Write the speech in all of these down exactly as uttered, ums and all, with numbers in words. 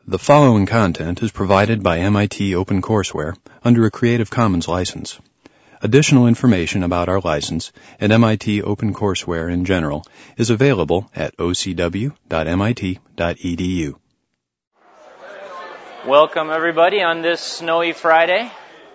The following content is provided by M I T OpenCourseware under a Creative Commons license. Additional information about our license and M I T OpenCourseware in general is available at o c w dot m i t dot e d u. Welcome everybody on this snowy Friday.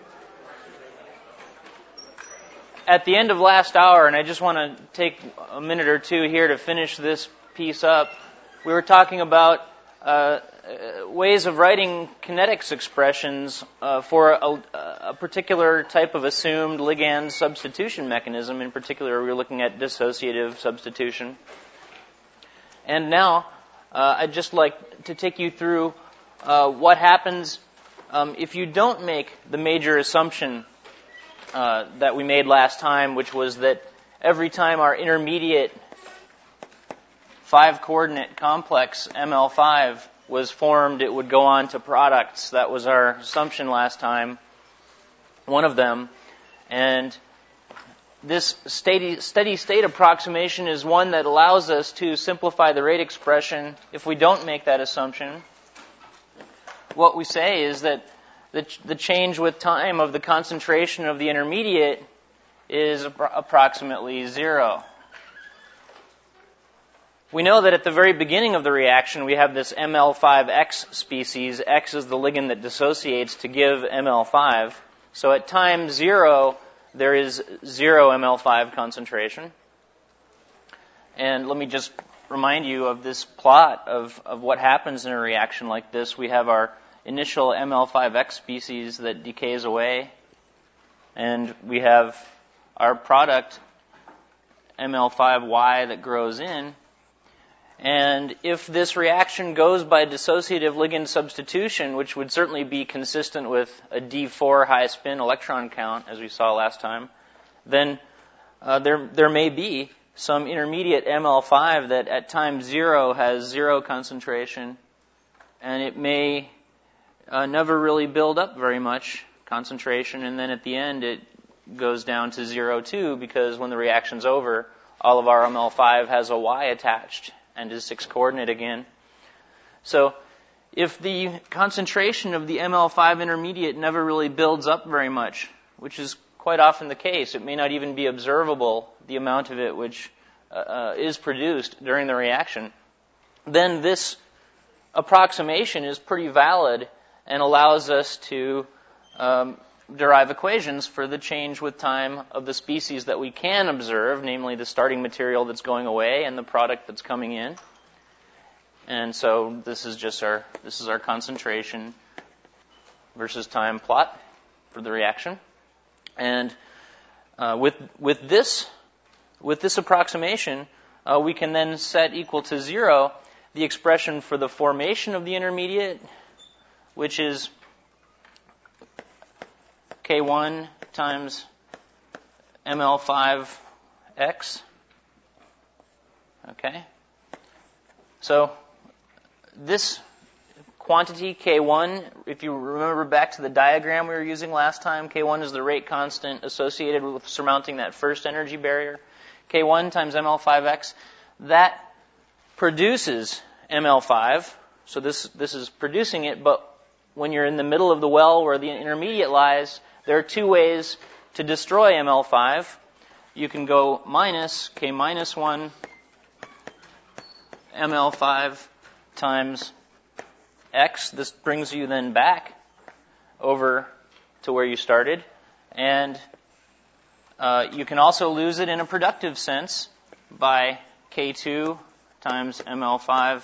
At the end of last hour, and I just want to take a minute or two here to finish this piece up, we were talking about uh, ways of writing kinetics expressions uh, for a, a particular type of assumed ligand substitution mechanism. In particular, we were looking at dissociative substitution. And now, uh, I'd just like to take you through uh, what happens um, if you don't make the major assumption uh, that we made last time, which was that every time our intermediate five-coordinate complex M L five was formed, it would go on to products. That was our assumption last time, one of them. And this steady, steady state approximation is one that allows us to simplify the rate expression if we don't make that assumption. What we say is that the, the change with time of the concentration of the intermediate is approximately zero. We know that at the very beginning of the reaction, we have this M L five X species. X is the ligand that dissociates to give M L five. So at time zero, there is zero M L five concentration. And let me just remind you of this plot of, of what happens in a reaction like this. We have our initial M L five X species that decays away, and we have our product M L five Y that grows in. And if this reaction goes by dissociative ligand substitution, which would certainly be consistent with a D four high spin electron count, as we saw last time, then uh, there there may be some intermediate M L five that at time zero has zero concentration, and it may uh, never really build up very much concentration, and then at the end it goes down to zero too, because when the reaction's over, all of our M L five has a Y attached and is six-coordinate again. So if the concentration of the M L five intermediate never really builds up very much, which is quite often the case, it may not even be observable, the amount of it which uh, is produced during the reaction, then this approximation is pretty valid and allows us to um, derive equations for the change with time of the species that we can observe, namely the starting material that's going away and the product that's coming in. And so this is just our this is our concentration versus time plot for the reaction. And uh, with with this with this approximation, uh, we can then set equal to zero the expression for the formation of the intermediate, which is K one times M L five X. Okay? So this quantity, K one, if you remember back to the diagram we were using last time, K one is the rate constant associated with surmounting that first energy barrier. K one times M L five X, that produces M L five. So this, this is producing it, but when you're in the middle of the well where the intermediate lies, there are two ways to destroy M L five. You can go minus K minus one M L five times X. This brings you then back over to where you started. And uh, you can also lose it in a productive sense by K two times M L five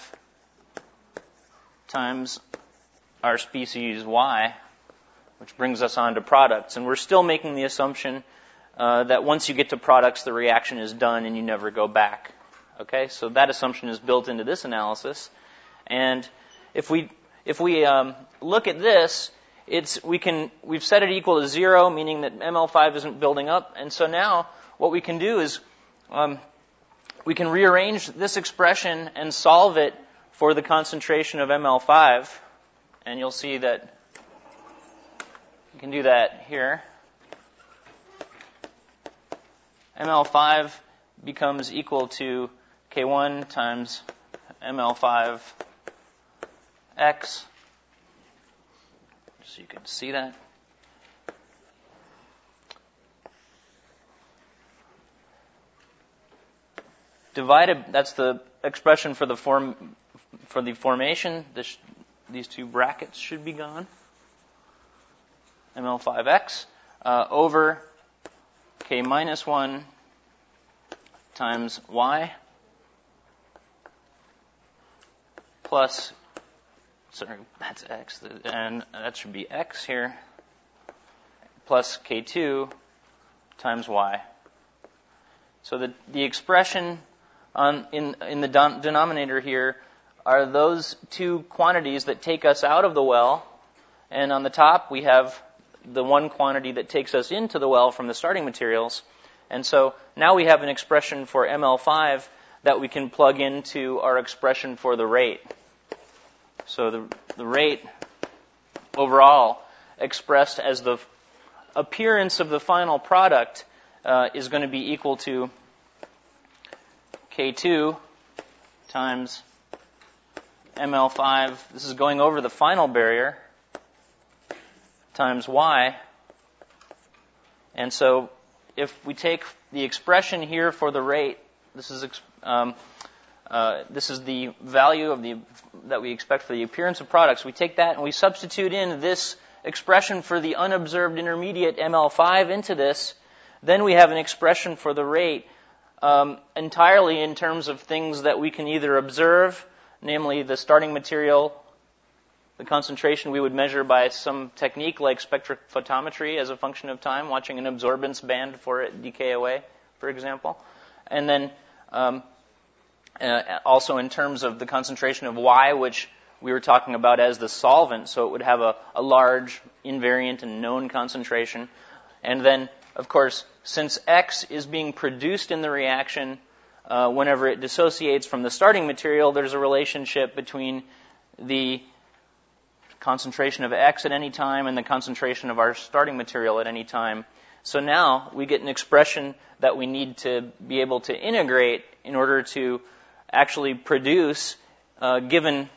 times our species Y, which brings us on to products. And we're still making the assumption uh, that once you get to products, the reaction is done and you never go back. Okay, so that assumption is built into this analysis. And if we if we um, look at this, it's we can we've set it equal to zero, meaning that M L five isn't building up. And so now what we can do is um, we can rearrange this expression and solve it for the concentration of M L five. And you'll see that you can do that here. M L five becomes equal to K one times M L five X so you can see that. Divided, that's the expression for the form for the formation. This, these two brackets should be gone. M L five X uh, over K minus one times Y plus, sorry, that's X, and that should be X here, plus K two times Y. So the, the expression on, in, in the don, denominator here are those two quantities that take us out of the well, and on the top we have the one quantity that takes us into the well from the starting materials. And so now we have an expression for M L five that we can plug into our expression for the rate. So the, the rate overall expressed as the appearance of the final product uh, is going to be equal to K two times M L five. This is going over the final barrier times Y. And so if we take the expression here for the rate, this is um, uh, this is the value of the that we expect for the appearance of products. We take that and we substitute in this expression for the unobserved intermediate M L five into this. Then we have an expression for the rate um, entirely in terms of things that we can either observe, namely the starting material, the concentration we would measure by some technique like spectrophotometry as a function of time, watching an absorbance band for it decay away, for example. And then um, uh, also in terms of the concentration of Y, which we were talking about as the solvent, so it would have a, a large invariant and known concentration. And then, of course, since X is being produced in the reaction uh, whenever it dissociates from the starting material, there's a relationship between the concentration of X at any time and the concentration of our starting material at any time. So now we get an expression that we need to be able to integrate in order to actually produce, uh, given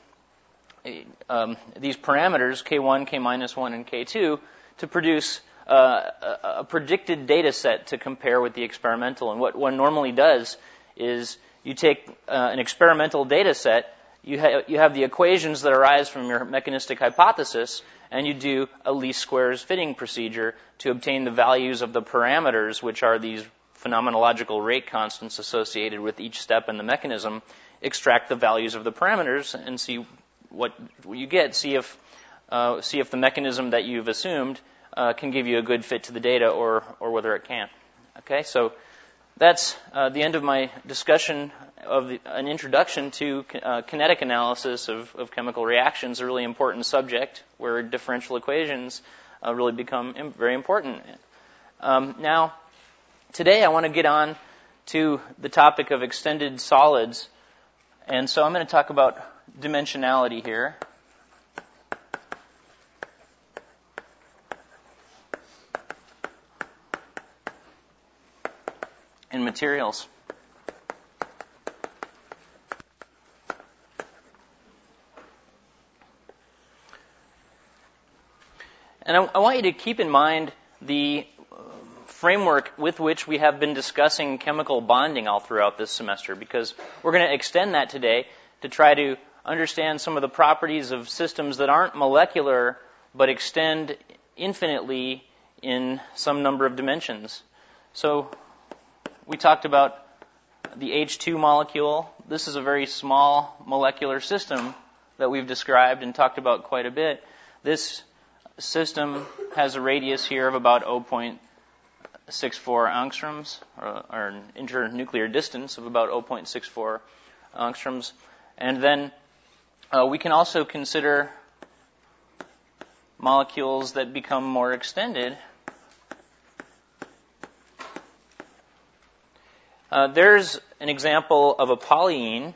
um, these parameters, K one, K minus one, and K two, to produce uh, a, a predicted data set to compare with the experimental. And what one normally does is you take uh, an experimental data set, You, ha- you have the equations that arise from your mechanistic hypothesis, and you do a least squares fitting procedure to obtain the values of the parameters, which are these phenomenological rate constants associated with each step in the mechanism, extract the values of the parameters and see what you get, see if uh, see if the mechanism that you've assumed uh, can give you a good fit to the data or, or whether it can't. Okay, so that's uh, the end of my discussion of the, an introduction to uh, kinetic analysis of, of chemical reactions, a really important subject where differential equations uh, really become im- very important. Um, now, today I want to get on to the topic of extended solids, and so I'm going to talk about dimensionality here. In materials. And I, I want you to keep in mind the framework with which we have been discussing chemical bonding all throughout this semester, because we're going to extend that today to try to understand some of the properties of systems that aren't molecular but extend infinitely in some number of dimensions. So we talked about the H two molecule. This is a very small molecular system that we've described and talked about quite a bit. This system has a radius here of about zero point six four angstroms, or, or an internuclear distance of about zero point six four angstroms. And then uh, we can also consider molecules that become more extended. Uh, there's an example of a polyene.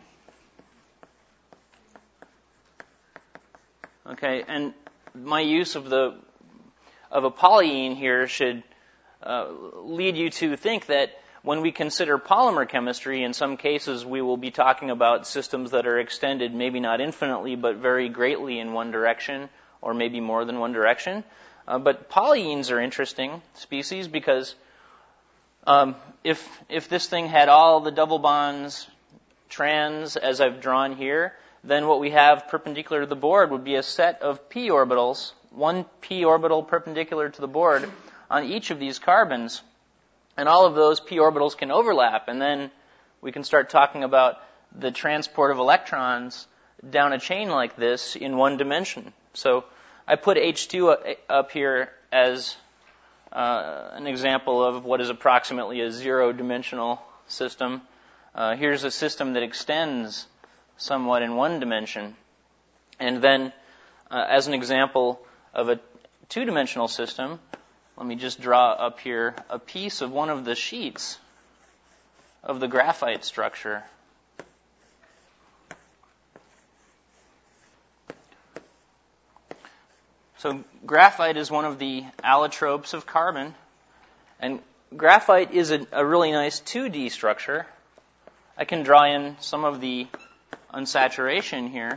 Okay, and my use of the of a polyene here should uh, lead you to think that when we consider polymer chemistry, in some cases we will be talking about systems that are extended, maybe not infinitely, but very greatly in one direction, or maybe more than one direction. Uh, but polyenes are interesting species because um, if if this thing had all the double bonds trans as I've drawn here, then what we have perpendicular to the board would be a set of p orbitals, one p orbital perpendicular to the board on each of these carbons. And all of those p orbitals can overlap, and then we can start talking about the transport of electrons down a chain like this in one dimension. So I put H two up here as uh, an example of what is approximately a zero-dimensional system. Uh, here's a system that extends somewhat in one dimension. And then, uh, as an example of a two-dimensional system, let me just draw up here a piece of one of the sheets of the graphite structure. So graphite is one of the allotropes of carbon, and graphite is a, a really nice two D structure. I can draw in some of the unsaturation here.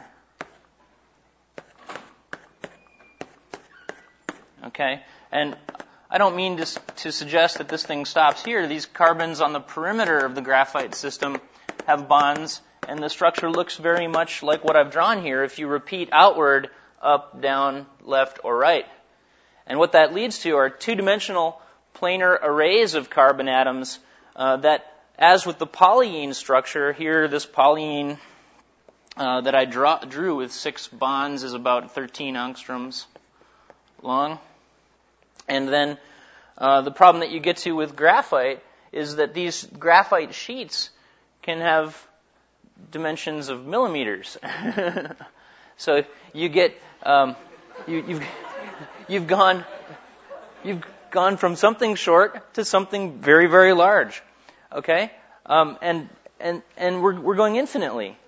Okay, and I don't mean to, to suggest that this thing stops here. These carbons on the perimeter of the graphite system have bonds, and the structure looks very much like what I've drawn here if you repeat outward, up, down, left, or right. And what that leads to are two-dimensional planar arrays of carbon atoms uh, that, as with the polyene structure, here this polyene uh, that I draw, drew with six bonds is about thirteen angstroms long. And then uh, the problem that you get to with graphite is that these graphite sheets can have dimensions of millimeters. So you get um, you, you've you've gone you've gone from something short to something very very large. Okay, um, and and and we're we're going infinitely.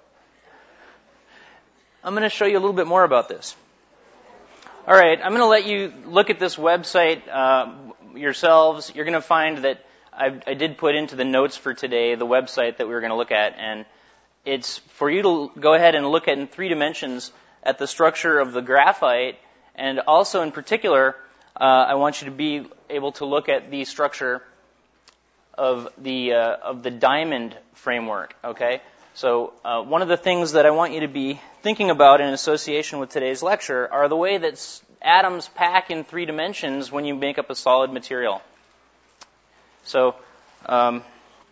I'm going to show you a little bit more about this. All right, I'm going to let you look at this website uh, yourselves. You're going to find that I, I did put into the notes for today the website that we were going to look at, and it's for you to go ahead and look at in three dimensions at the structure of the graphite, and also in particular, uh, I want you to be able to look at the structure of the uh, of the diamond framework. Okay. So uh, one of the things that I want you to be thinking about in association with today's lecture are the way that atoms pack in three dimensions when you make up a solid material. So um,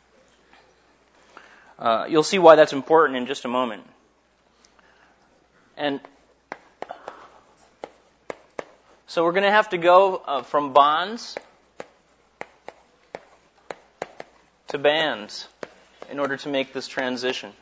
uh, you'll see why that's important in just a moment. And so we're going to have to go uh, from bonds to bands in order to make this transition.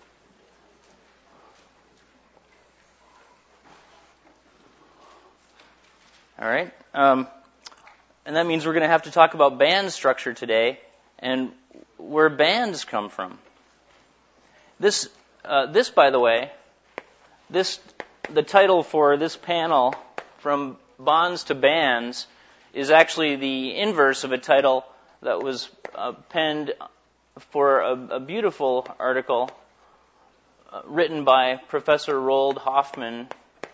All right, um, and that means we're going to have to talk about band structure today and where bands come from. This, uh, this, by the way, this the title for this panel, From Bonds to Bands, is actually the inverse of a title that was uh, penned for a, a beautiful article uh, written by Professor Roald Hoffman.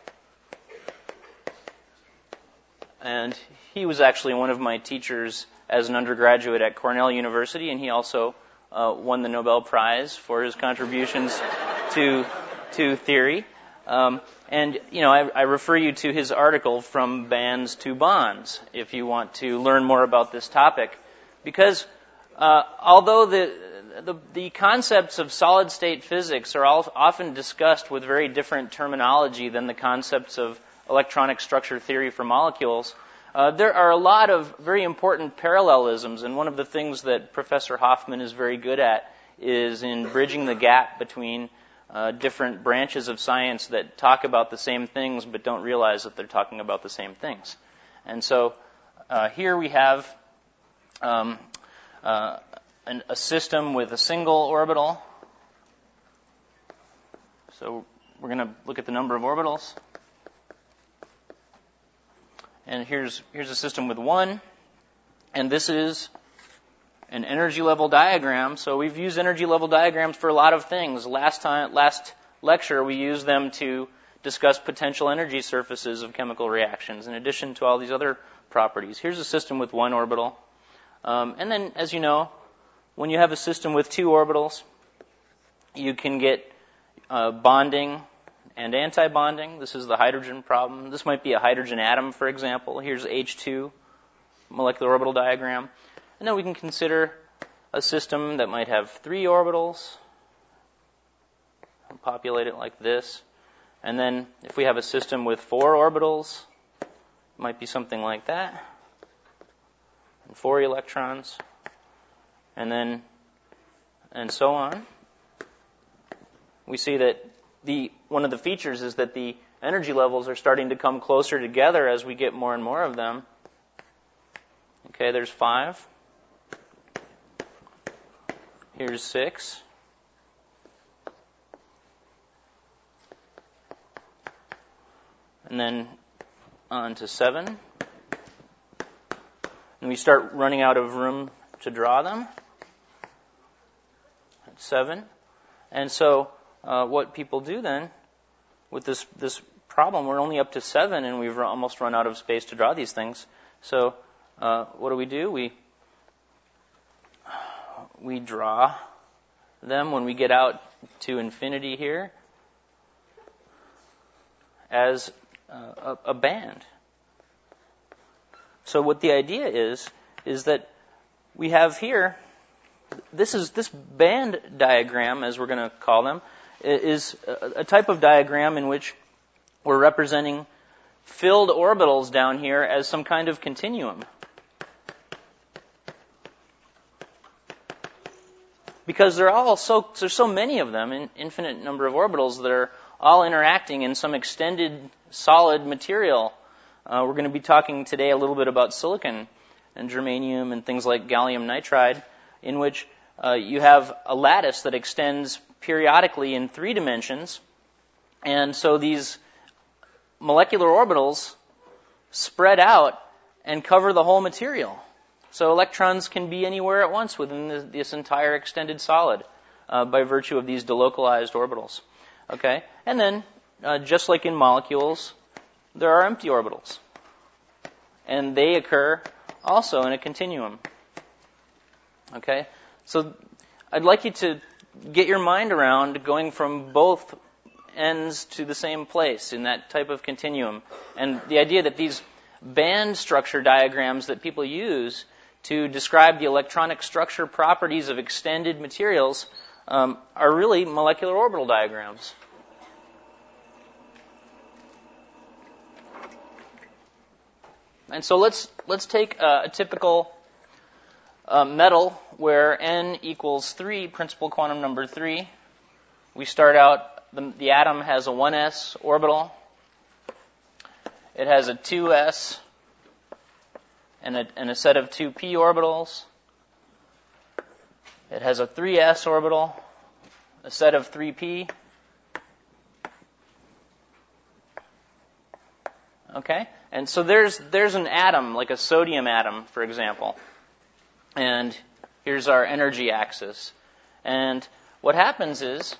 And he was actually one of my teachers as an undergraduate at Cornell University, and he also uh, won the Nobel Prize for his contributions to to theory. Um, and, you know, I, I refer you to his article, From Bands to Bonds, if you want to learn more about this topic. Because uh, although the, the the concepts of solid-state physics are all often discussed with very different terminology than the concepts of electronic structure theory for molecules, uh, there are a lot of very important parallelisms, and one of the things that Professor Hoffman is very good at is in bridging the gap between uh, different branches of science that talk about the same things but don't realize that they're talking about the same things. And so uh, here we have um, uh, an, a system with a single orbital. So we're going to look at the number of orbitals. And here's here's a system with one, and this is an energy level diagram. So we've used energy level diagrams for a lot of things. Last time, last lecture, we used them to discuss potential energy surfaces of chemical reactions in addition to all these other properties. Here's a system with one orbital. Um, and then, as you know, when you have a system with two orbitals, you can get uh, bonding and anti-bonding. This is the hydrogen problem. This might be a hydrogen atom, for example. Here's H two molecular orbital diagram. And then we can consider a system that might have three orbitals. I'll populate it like this. And then if we have a system with four orbitals, it might be something like that. And four electrons. And then, and so on. We see that the one of the features is that the energy levels are starting to come closer together as we get more and more of them. Okay, there's five. Here's six. And then on to seven. And we start running out of room to draw them. At seven. And so uh, what people do then with this this problem, we're only up to seven and we've almost run out of space to draw these things. So uh, what do we do? We we draw them when we get out to infinity here as uh, a, a band. So what the idea is, is that we have here, this is this band diagram, as we're going to call them, is a, a type of diagram in which we're representing filled orbitals down here as some kind of continuum. Because there are all so there's so many of them, an infinite number of orbitals that are all interacting in some extended solid material. Uh, we're going to be talking today a little bit about silicon and germanium and things like gallium nitride, in which uh, you have a lattice that extends periodically in three dimensions. And so these molecular orbitals spread out and cover the whole material. So electrons can be anywhere at once within this, this entire extended solid uh, by virtue of these delocalized orbitals. Okay, and then uh, just like in molecules, there are empty orbitals, and they occur also in a continuum. Okay, so I'd like you to get your mind around going from both ends to the same place in that type of continuum, and the idea that these band structure diagrams that people use to describe the electronic structure properties of extended materials um, are really molecular orbital diagrams. And so let's let's take a, a typical uh, metal where n equals three, principal quantum number three. We start out, the, the atom has a one s orbital. It has a two s and a, and a set of two p orbitals. It has a three s orbital, a set of three p. Okay? And so there's there's an atom, like a sodium atom, for example. And here's our energy axis. And what happens is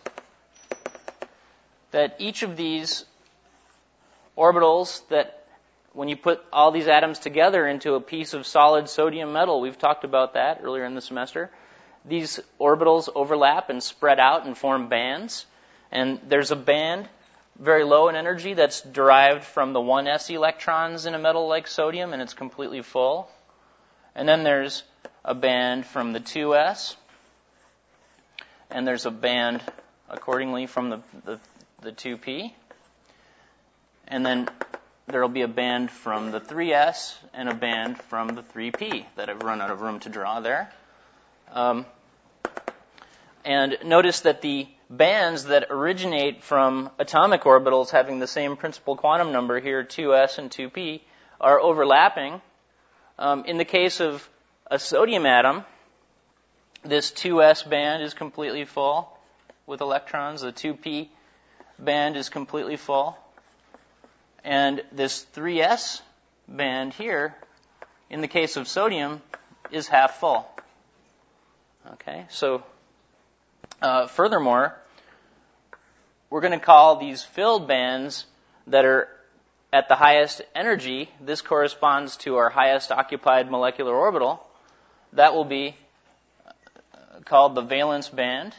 that each of these orbitals that when you put all these atoms together into a piece of solid sodium metal, we've talked about that earlier in the semester, these orbitals overlap and spread out and form bands. And there's a band very low in energy that's derived from the one s electrons in a metal like sodium, and it's completely full. And then there's a band from the two s, and there's a band accordingly from the, the, the two p. And then there will be a band from the three s and a band from the three p that I've run out of room to draw there. Um, and notice that the bands that originate from atomic orbitals having the same principal quantum number here, two s and two p, are overlapping. Um, in the case of a sodium atom, this two s band is completely full with electrons. The two p band is completely full. And this three s band here, in the case of sodium, is half full. Okay, so uh, furthermore, we're going to call these filled bands that are at the highest energy, this corresponds to our highest occupied molecular orbital. That will be called the valence band.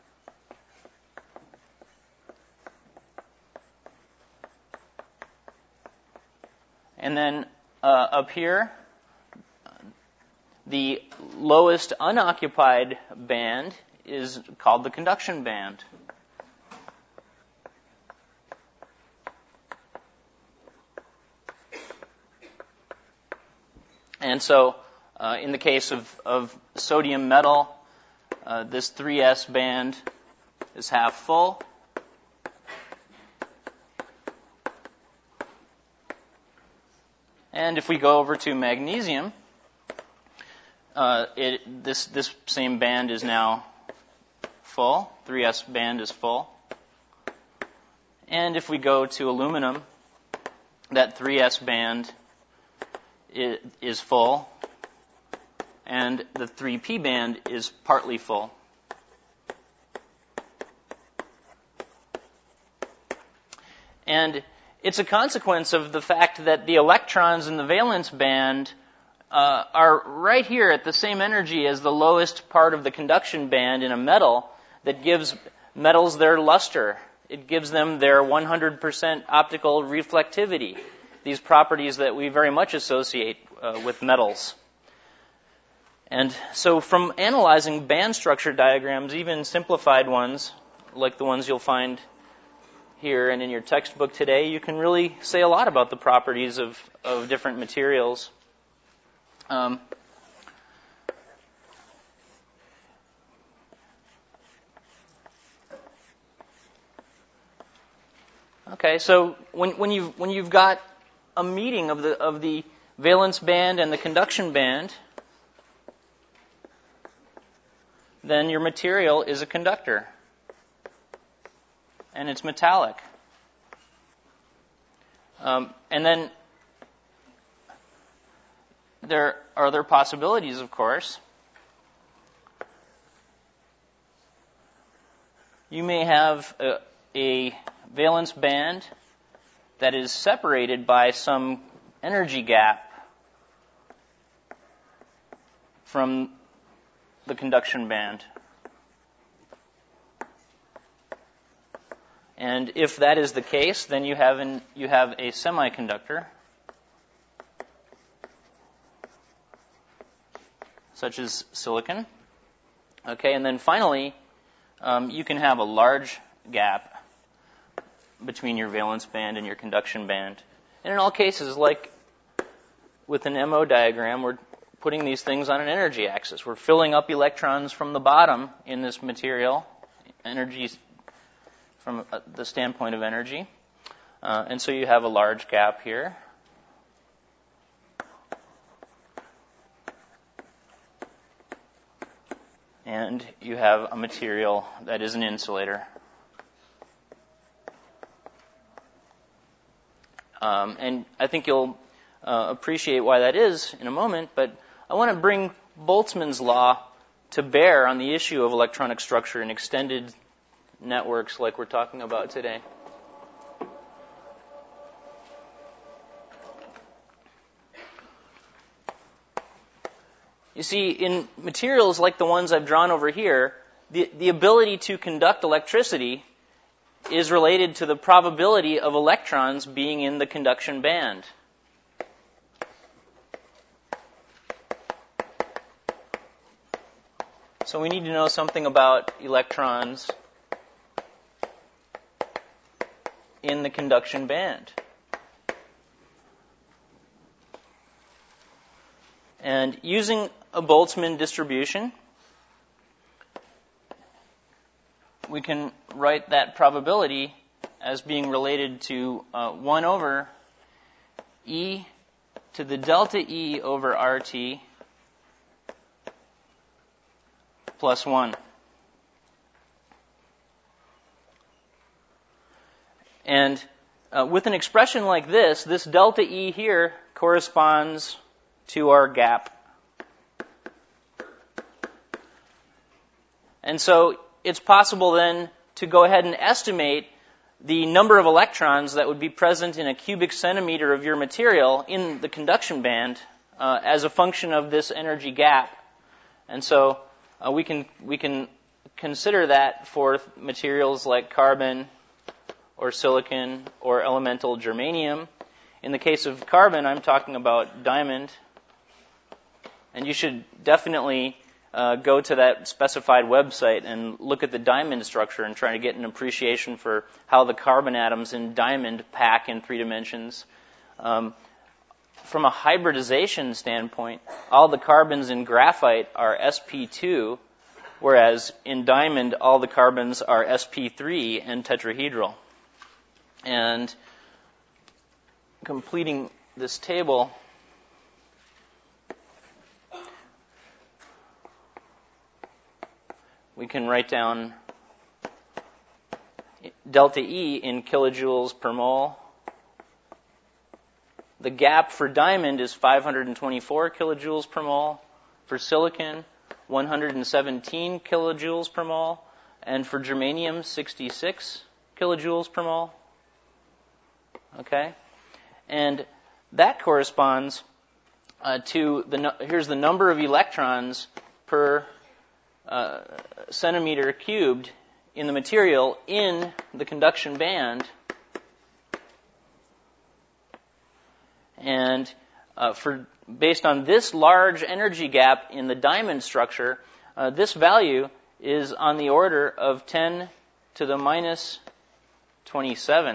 And then uh, up here, the lowest unoccupied band is called the conduction band. And so, uh, in the case of, of sodium metal, uh, this three s band is half full. And if we go over to magnesium, uh, it, this, this same band is now full. three s band is full. And if we go to aluminum, that three s band is, is full, and the three p band is partly full. And it's a consequence of the fact that the electrons in the valence band uh, are right here at the same energy as the lowest part of the conduction band in a metal that gives metals their luster. It gives them their one hundred percent optical reflectivity, these properties that we very much associate uh, with metals. And so from analyzing band structure diagrams, even simplified ones, like the ones you'll find here and in your textbook today, you can really say a lot about the properties of, of different materials. Um, okay, so when, when you've when you've got a meeting of the of the valence band and the conduction band, then your material is a conductor. And it's metallic. Um, and then there are other possibilities, of course. You may have a, a valence band that is separated by some energy gap from the conduction band. And if that is the case, then you have an, you have a semiconductor, such as silicon. Okay, and then finally, um, you can have a large gap between your valence band and your conduction band. And in all cases, like with an M O diagram, we're putting these things on an energy axis. We're filling up electrons from the bottom in this material, energy from the standpoint of energy. Uh, and so you have a large gap here. And you have a material that is an insulator. Um, and I think you'll uh, appreciate why that is in a moment, but I want to bring Boltzmann's law to bear on the issue of electronic structure in extended networks like we're talking about today. You see, in materials like the ones I've drawn over here, the, the ability to conduct electricity is related to the probability of electrons being in the conduction band. So we need to know something about electrons in the conduction band. And using a Boltzmann distribution, we can write that probability as being related to uh, one over e to the delta E over R T plus one. And uh, with an expression like this, this delta E here corresponds to our gap. And so it's possible then to go ahead and estimate the number of electrons that would be present in a cubic centimeter of your material in the conduction band uh, as a function of this energy gap. And so uh, we can we can consider that for materials like carbon or silicon or elemental germanium. In the case of carbon, I'm talking about diamond. And you should definitely uh, go to that specified website and look at the diamond structure and try to get an appreciation for how the carbon atoms in diamond pack in three dimensions. Um, from a hybridization standpoint, all the carbons in graphite are s p two, whereas in diamond, all the carbons are s p three and tetrahedral. And completing this table, we can write down delta E in kilojoules per mole. The gap for diamond is five hundred twenty-four kilojoules per mole. For silicon, one hundred seventeen kilojoules per mole. And for germanium, sixty-six kilojoules per mole. Okay? And that corresponds uh, to, the here's the number of electrons per uh, centimeter cubed in the material in the conduction band. And uh, for based on this large energy gap in the diamond structure, uh, this value is on the order of ten to the minus twenty-seven.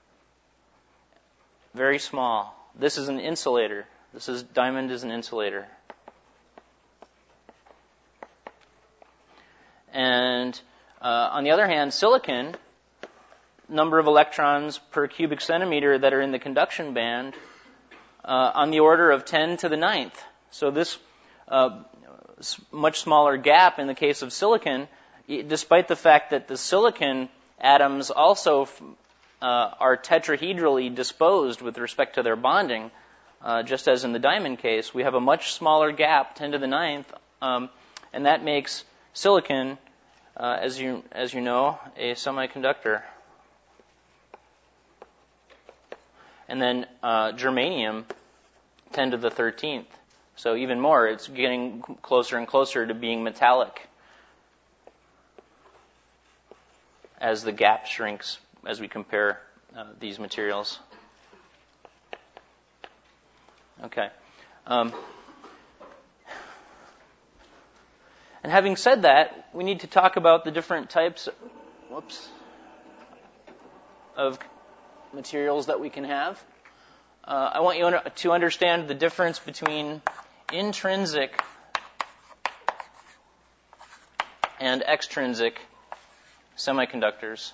Very small. This is an insulator. This is diamond is an insulator. And uh, on the other hand, silicon, number of electrons per cubic centimeter that are in the conduction band, uh, on the order of ten to the ninth. So this uh, much smaller gap in the case of silicon, despite the fact that the silicon atoms also uh, are tetrahedrally disposed with respect to their bonding, uh, just as in the diamond case, we have a much smaller gap, ten to the ninth, um, and that makes silicon, uh, as you as you know, a semiconductor. And then uh, germanium, ten to the thirteenth. So even more, it's getting closer and closer to being metallic as the gap shrinks as we compare uh, these materials. Okay. Um, and having said that, we need to talk about the different types of, whoops, of materials that we can have. Uh, I want you to understand the difference between intrinsic and extrinsic semiconductors.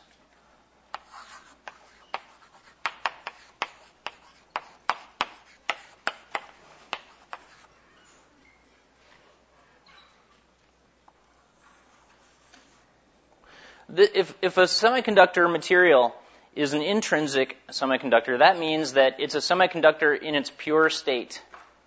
If, if a semiconductor material is an intrinsic semiconductor, that means that it's a semiconductor in its pure state.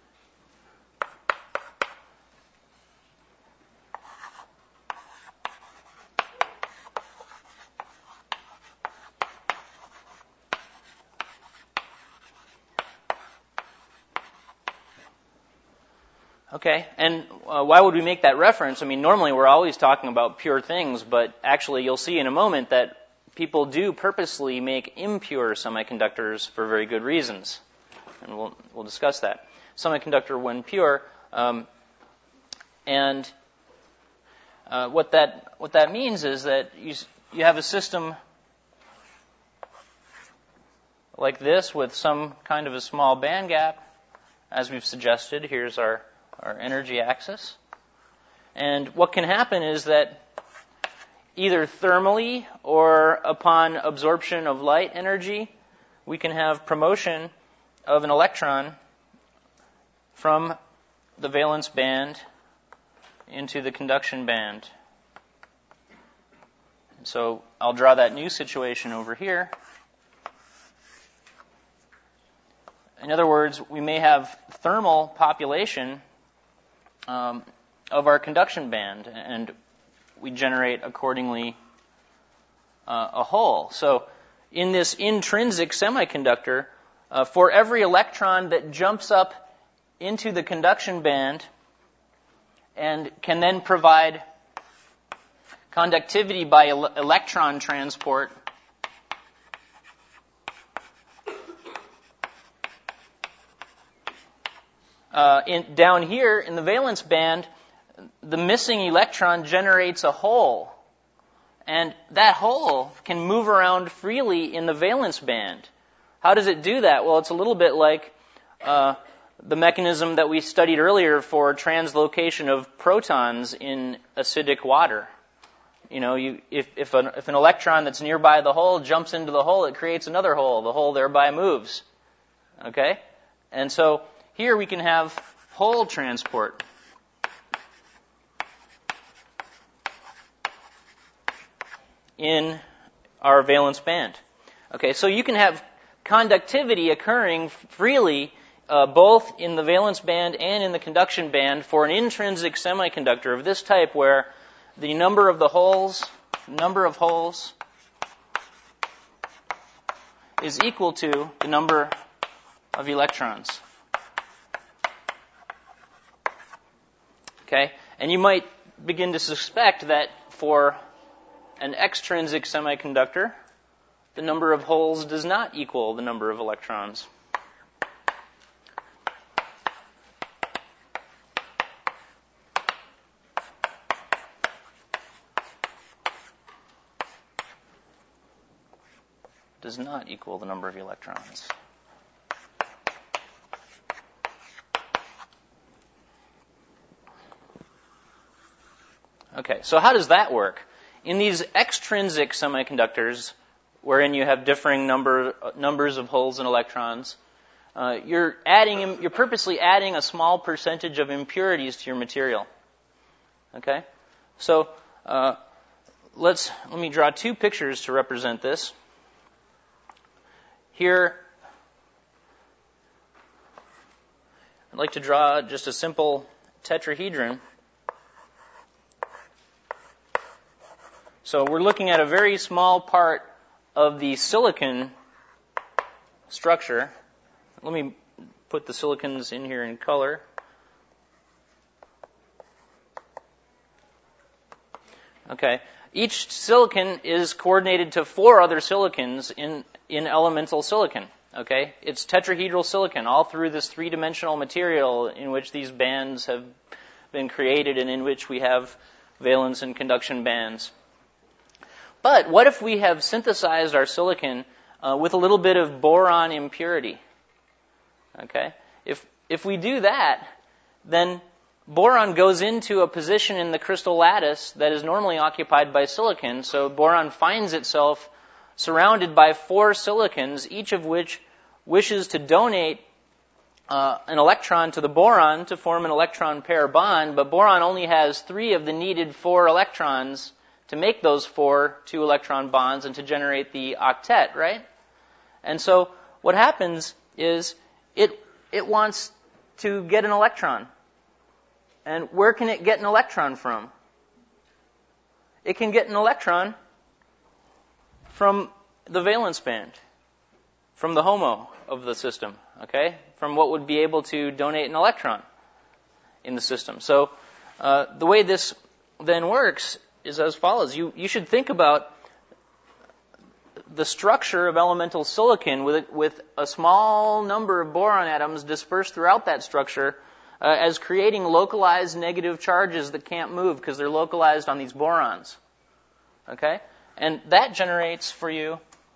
Okay, and uh, why would we make that reference? I mean, normally we're always talking about pure things, but actually you'll see in a moment that people do purposely make impure semiconductors for very good reasons, and we'll we'll discuss that. Semiconductor when pure, um, and uh, what that what that means is that you you have a system like this with some kind of a small band gap, as we've suggested. Here's our our energy axis, and what can happen is that either thermally or upon absorption of light energy, we can have promotion of an electron from the valence band into the conduction band. So I'll draw that new situation over here. In other words, we may have thermal population um, of our conduction band, and we generate accordingly uh, a hole. So in this intrinsic semiconductor, uh, for every electron that jumps up into the conduction band and can then provide conductivity by el- electron transport, uh, in, down here in the valence band, the missing electron generates a hole. And that hole can move around freely in the valence band. How does it do that? Well, it's a little bit like uh, the mechanism that we studied earlier for translocation of protons in acidic water. You know, you, if, if, an, if an electron that's nearby the hole jumps into the hole, it creates another hole. The hole thereby moves. Okay? And so here we can have hole transport. In our valence band. Okay, so you can have conductivity occurring freely uh, both in the valence band and in the conduction band for an intrinsic semiconductor of this type where the number of the holes, number of holes is equal to the number of electrons. Okay, and you might begin to suspect that for an extrinsic semiconductor, the number of holes does not equal the number of electrons. Does not equal the number of electrons. Okay, so how does that work? In these extrinsic semiconductors, wherein you have differing number, numbers of holes and electrons, uh, you're adding, you're purposely adding a small percentage of impurities to your material. Okay, so uh, let's let me draw two pictures to represent this. Here, I'd like to draw just a simple tetrahedron. So we're looking at a very small part of the silicon structure. Let me put the silicons in here in color. Okay. Each silicon is coordinated to four other silicons in, in elemental silicon. Okay. It's tetrahedral silicon all through this three-dimensional material in which these bands have been created and in which we have valence and conduction bands. But what if we have synthesized our silicon uh, with a little bit of boron impurity? Okay, if if we do that, then boron goes into a position in the crystal lattice that is normally occupied by silicon. So boron finds itself surrounded by four silicons, each of which wishes to donate uh, an electron to the boron to form an electron pair bond. But boron only has three of the needed four electrons to make those four two-electron bonds and to generate the octet, right? And so what happens is it it wants to get an electron. And where can it get an electron from? It can get an electron from the valence band, from the HOMO of the system, okay? From what would be able to donate an electron in the system. So uh, the way this then works is as follows. You you should think about the structure of elemental silicon with with a small number of boron atoms dispersed throughout that structure uh, as creating localized negative charges that can't move because they're localized on these borons. Okay? And that generates for you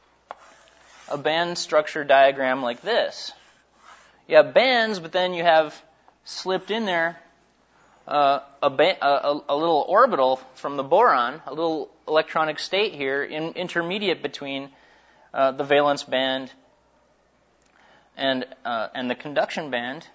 a band structure diagram like this. You have bands, but then you have slipped in there Uh, a, ba- a, a little orbital from the boron, a little electronic state here, in, intermediate between uh, the valence band and uh, and the conduction band.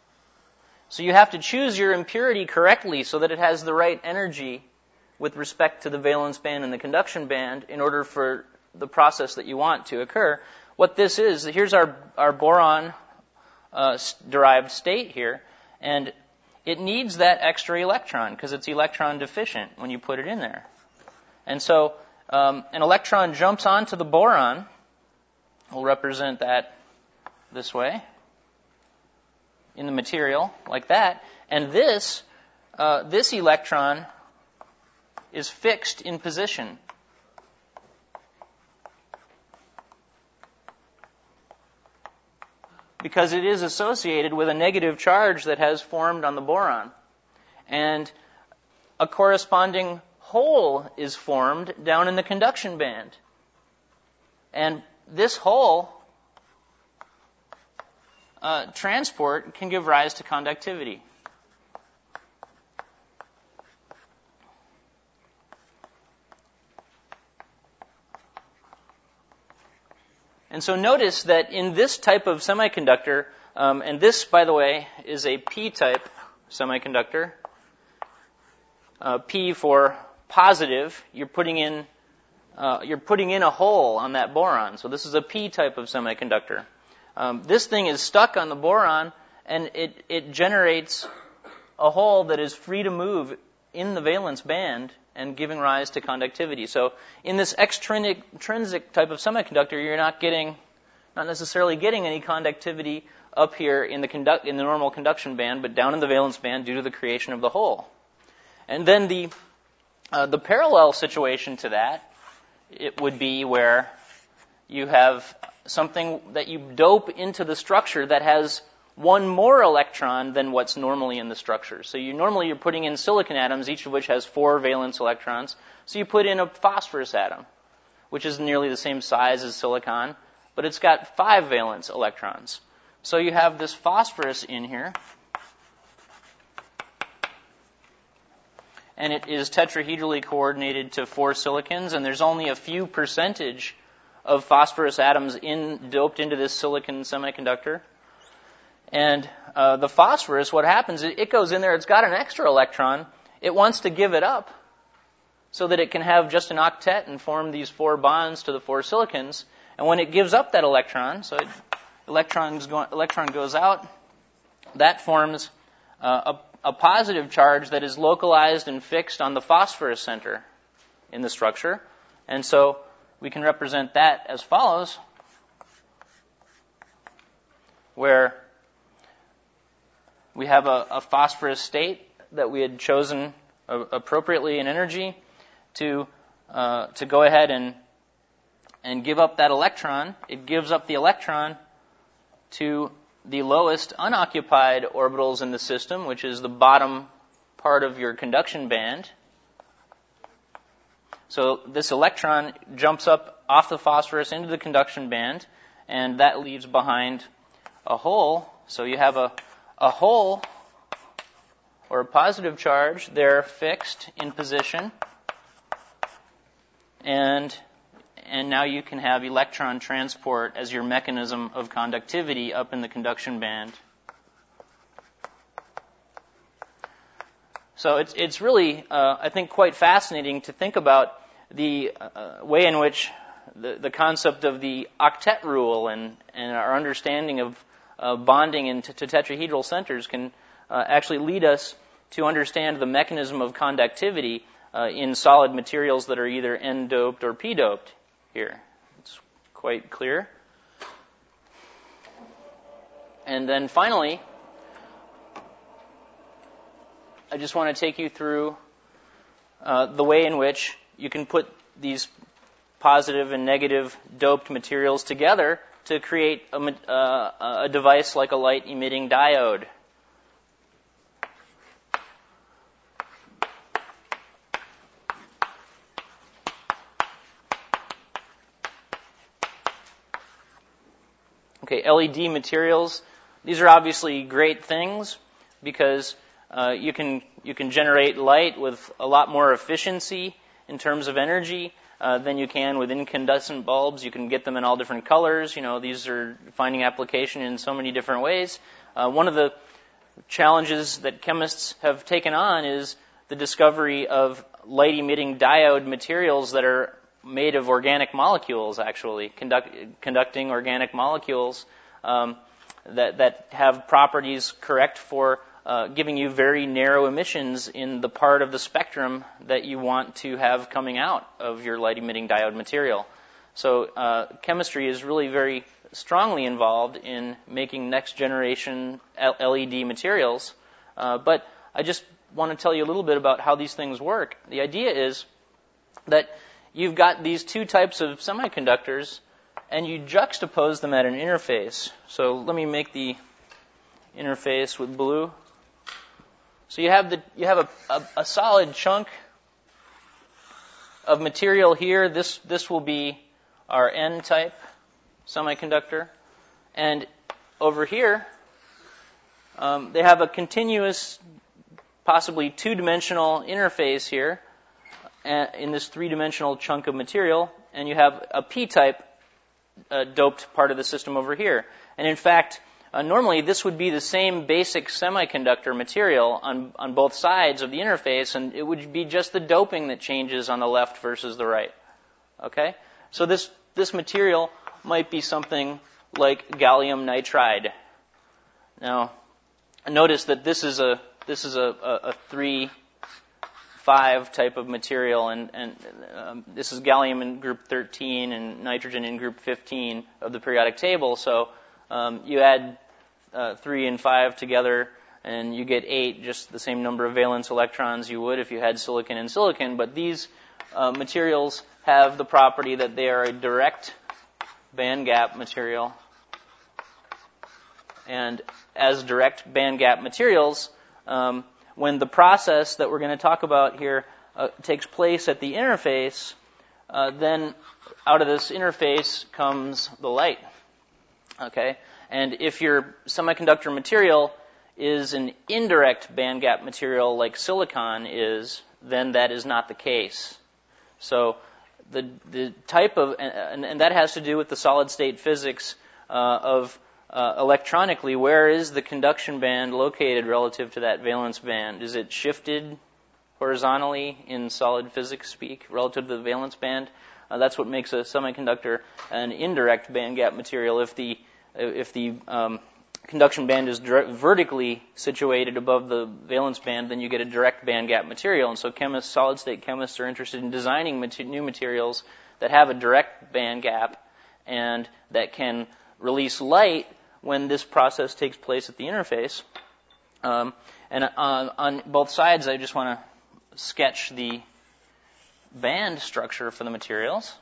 So you have to choose your impurity correctly so that it has the right energy with respect to the valence band and the conduction band in order for the process that you want to occur. What this is, here's our our boron uh, derived state here, and it needs that extra electron because it's electron deficient when you put it in there. And so um, an electron jumps onto the boron, we'll represent that this way in the material, like that. And this, uh, this electron is fixed in position. Because it is associated with a negative charge that has formed on the boron. And a corresponding hole is formed down in the conduction band. And this hole uh, transport can give rise to conductivity. And so notice that in this type of semiconductor, um, and this, by the way, is a P-type semiconductor. Uh, P for positive. You're putting in uh, you're putting in a hole on that boron. So this is a P-type of semiconductor. Um, this thing is stuck on the boron, and it it generates a hole that is free to move in the valence band and giving rise to conductivity. So in this extrinsic, extrinsic type of semiconductor, you're not getting, not necessarily getting any conductivity up here in the conduct, in the normal conduction band, but down in the valence band due to the creation of the hole. And then the uh, the parallel situation to that, it would be where you have something that you dope into the structure that has one more electron than what's normally in the structure. So you normally you're putting in silicon atoms, each of which has four valence electrons. So you put in a phosphorus atom, which is nearly the same size as silicon, but it's got five valence electrons. So you have this phosphorus in here, and it is tetrahedrally coordinated to four silicons, and there's only a few percentage of phosphorus atoms in doped into this silicon semiconductor. And uh, the phosphorus, what happens, it, it goes in there, it's got an extra electron, it wants to give it up so that it can have just an octet and form these four bonds to the four silicons. And when it gives up that electron, so it, electrons go, electron goes out, that forms uh, a, a positive charge that is localized and fixed on the phosphorus center in the structure. And so we can represent that as follows, where we have a, a phosphorus state that we had chosen uh, appropriately in energy to uh, to go ahead and and give up that electron. It gives up the electron to the lowest unoccupied orbitals in the system, which is the bottom part of your conduction band. So this electron jumps up off the phosphorus into the conduction band, and that leaves behind a hole. So you have a A hole, or a positive charge, there fixed in position, and and now you can have electron transport as your mechanism of conductivity up in the conduction band. So it's it's really, uh, I think, quite fascinating to think about the uh, way in which the, the concept of the octet rule and, and our understanding of Uh, bonding into to tetrahedral centers can uh, actually lead us to understand the mechanism of conductivity uh, in solid materials that are either N-doped or P-doped here. It's quite clear. And then finally, I just want to take you through uh, the way in which you can put these positive and negative doped materials together to create a, uh, a device like a light-emitting diode. Okay, L E D materials. These are obviously great things because uh, you can you can generate light with a lot more efficiency in terms of energy Uh, than you can with incandescent bulbs. You can get them in all different colors. You know, these are finding application in so many different ways. Uh, one of the challenges that chemists have taken on is the discovery of light-emitting diode materials that are made of organic molecules, actually, conduct, conducting organic molecules um, that, that have properties correct for Uh, giving you very narrow emissions in the part of the spectrum that you want to have coming out of your light-emitting diode material. So uh, chemistry is really very strongly involved in making next generation L E D materials. Uh, but I just want to tell you a little bit about how these things work. The idea is that you've got these two types of semiconductors, and you juxtapose them at an interface. So let me make the interface with blue. So you have the you have a, a, a solid chunk of material here. This this will be our N-type semiconductor, and over here um, they have a continuous, possibly two-dimensional interface here uh, in this three-dimensional chunk of material, and you have a P-type uh, doped part of the system over here. And in fact, Uh, normally, this would be the same basic semiconductor material on, on both sides of the interface, and it would be just the doping that changes on the left versus the right. Okay? So this, this material might be something like gallium nitride. Now, notice that this is a this is a, a, a three five type of material, and, and um, this is gallium in group thirteen and nitrogen in group fifteen of the periodic table. So Um, you add uh, three and five together, and you get eight, just the same number of valence electrons you would if you had silicon and silicon. But these uh, materials have the property that they are a direct band gap material. And as direct band gap materials, um, when the process that we're going to talk about here uh, takes place at the interface, uh, then out of this interface comes the light. Okay, and if your semiconductor material is an indirect band gap material like silicon is, then that is not the case. So the the type of, and, and that has to do with the solid state physics uh, of uh, electronically, where is the conduction band located relative to that valence band? Is it shifted horizontally in solid physics speak relative to the valence band? Uh, that's what makes a semiconductor an indirect band gap material. If the If the um, conduction band is dire- vertically situated above the valence band, then you get a direct band gap material. And so chemists, solid-state chemists, are interested in designing mat- new materials that have a direct band gap and that can release light when this process takes place at the interface. Um, and on, on both sides, I just want to sketch the band structure for the materials.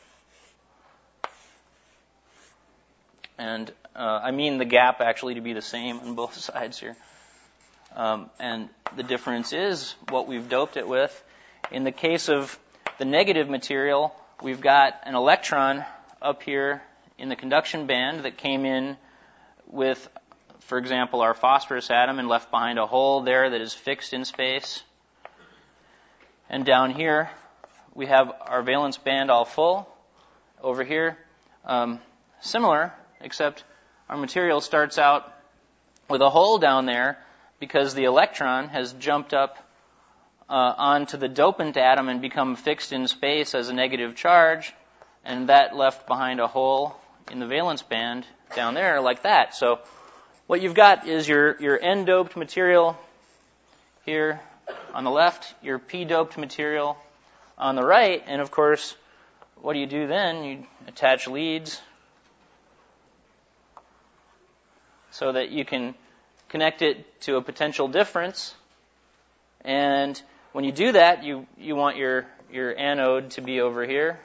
And uh, I mean the gap actually to be the same on both sides here. Um, and the difference is what we've doped it with. In the case of the negative material, we've got an electron up here in the conduction band that came in with, for example, our phosphorus atom and left behind a hole there that is fixed in space. And down here, we have our valence band all full. Over here, um, similar, except our material starts out with a hole down there because the electron has jumped up uh, onto the dopant atom and become fixed in space as a negative charge, and that left behind a hole in the valence band down there like that. So what you've got is your, your N-doped material here on the left, your P-doped material on the right, and of course, what do you do then? You attach leads so that you can connect it to a potential difference. And when you do that, you, you want your, your anode to be over here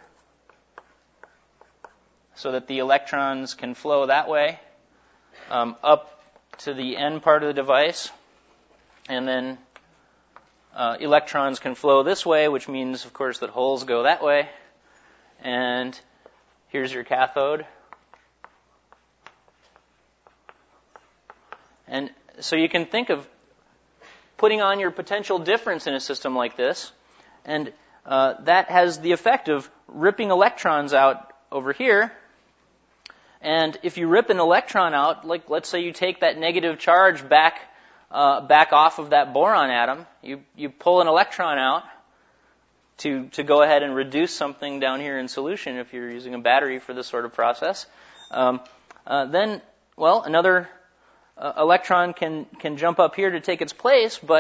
so that the electrons can flow that way um, up to the N part of the device. And then uh, electrons can flow this way, which means, of course, that holes go that way. And here's your cathode. And so you can think of putting on your potential difference in a system like this, and uh, that has the effect of ripping electrons out over here. And if you rip an electron out, like let's say you take that negative charge back uh, back off of that boron atom, you you pull an electron out to to go ahead and reduce something down here in solution if you're using a battery for this sort of process. Um, uh, then, well, another Uh, electron can, can jump up here to take its place, but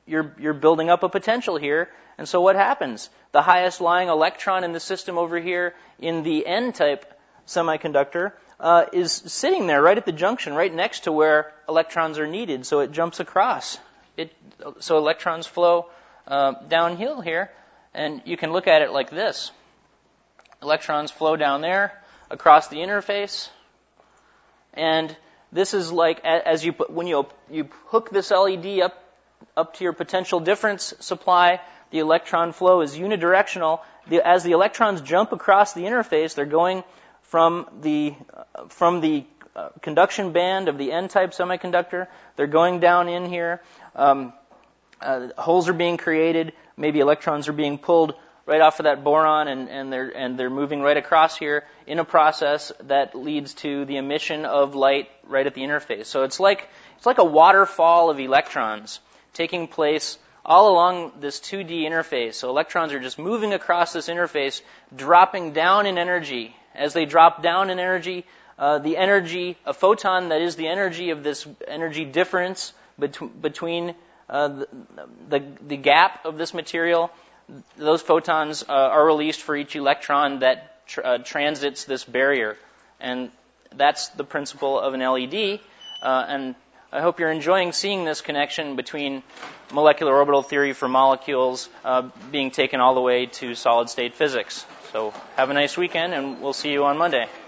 you're you're building up a potential here. And so what happens? The highest lying electron in the system over here in the N-type semiconductor uh, is sitting there right at the junction, right next to where electrons are needed. So it jumps across. It so electrons flow uh, downhill here, and you can look at it like this. Electrons flow down there across the interface, and this is like as you put, when you you hook this L E D up up to your potential difference supply. The electron flow is unidirectional. The, as the electrons jump across the interface, they're going from the uh, from the uh, conduction band of the N-type semiconductor. They're going down in here. Um, uh, holes are being created. Maybe electrons are being pulled right off of that boron, and, and they're and they're moving right across here in a process that leads to the emission of light right at the interface. So it's like it's like a waterfall of electrons taking place all along this two D interface. So electrons are just moving across this interface, dropping down in energy. As they drop down in energy, uh, the energy, a photon that is the energy of this energy difference bet- between uh, the, the, the gap of this material, those photons uh, are released for each electron that tr- uh, transits this barrier. And that's the principle of an L E D. Uh, and I hope you're enjoying seeing this connection between molecular orbital theory for molecules uh, being taken all the way to solid-state physics. So have a nice weekend, and we'll see you on Monday.